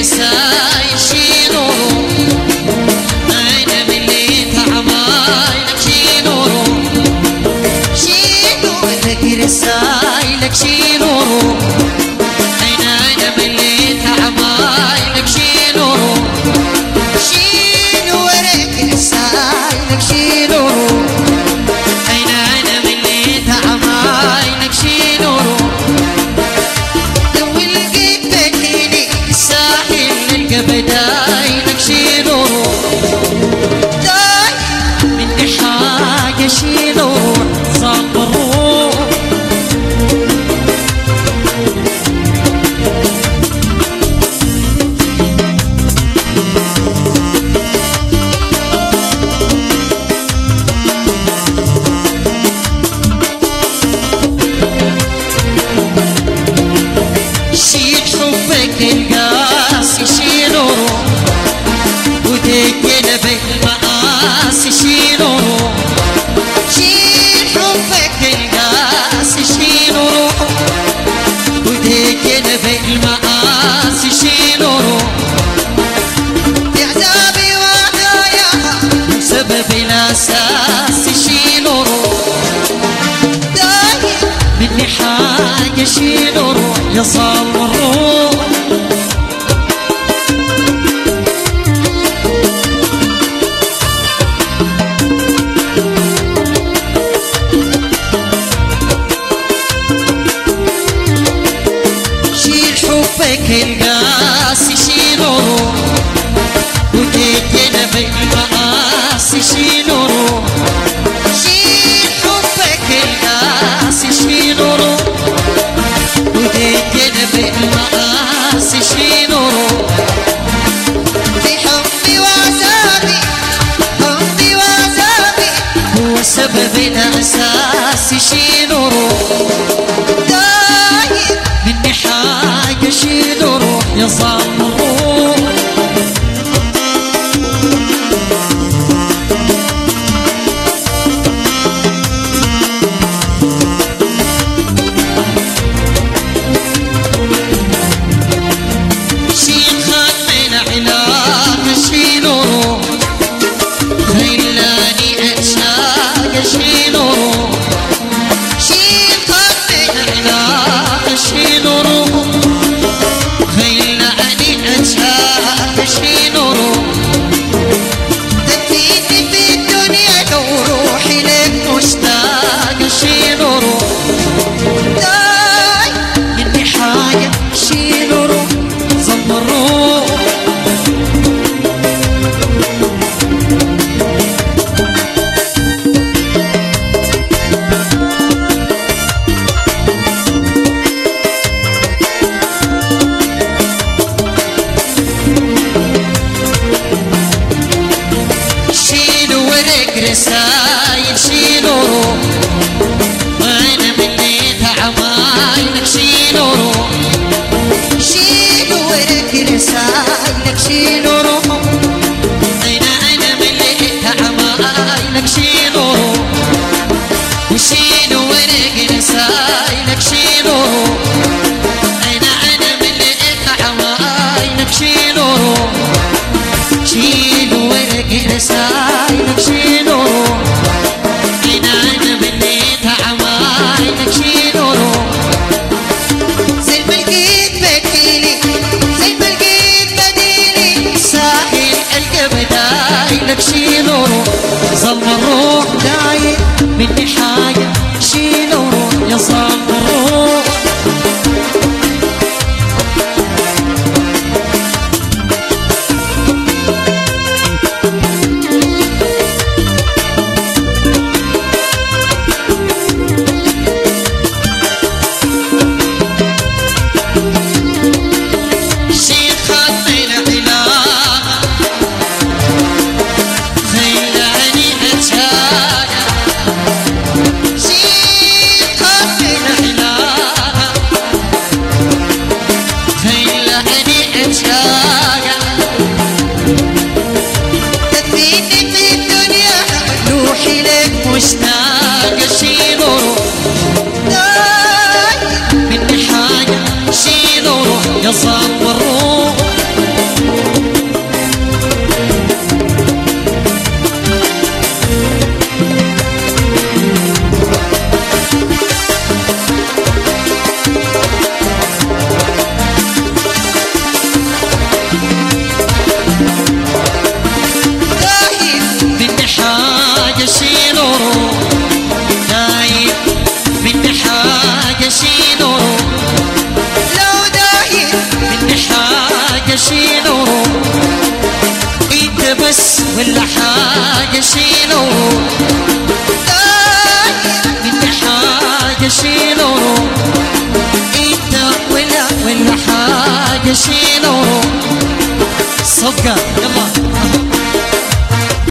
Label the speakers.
Speaker 1: رسايل شيلورو أنا مليت عمايلك شيلورو شيلو لك رسايلك شيلورو أنا مليت عمايلك شيلورو شيلو لك رسايلك شيلورو أنا مليت عمايلك شيلورو بدايلك شيلورو داي مني حاجة شيلورو صبرو شيل حبك القاسي شيلورو ودينا بالمقاسي شيلورو شيل حبك القاسي شيلورو ودينا بالمقاسي شيلورو بعذابي وهدايا سبب الاساس شيلورو دايم مني حاجة شيلورو يا صبرو حبك القاسي شيلورو ودينا بالمقاسي شيلورو شيل حبك القاسي شيلورو ودينا بالمقاسي شيلورو في حبي وعذابي حبي وعذابي هو سبب الأساسي شيلورو دايم مني حاجة شيلورو يا صبرو شيل خط العلاقة شيلورو خلاني أشاق شيلورو شيل خط العلاقة شيلورو خلاني أشاق شيلورو دفيتي في الدنيا لو روحي لك مشتاق شيلورو داي مني حاجة شيلورو صبرو رسايل شيلورو وانا مليت عمايلك شيلورو شيلو لك رسايلك شيلورو انا مليت عمايلك شيلورو وشيلو لك رسايلك شيلورو انا مليت عمايلك شيلورو شيلو لك رسايلك شيلورو أنا مليت عمايلك شيلورو زي ما لقيت بديلي زي ما لقيت بديلي ساحل ألقى بدايلك شيلورو ظل الروح دايم مني حاجة شيلورو يا صبرو مشتاق شيلورو داي مني حاجة شيلورو يا صبرو ولا حاجة شي نور انت حاجة شي نور انت ولا حاجة شي نور صفقة يلا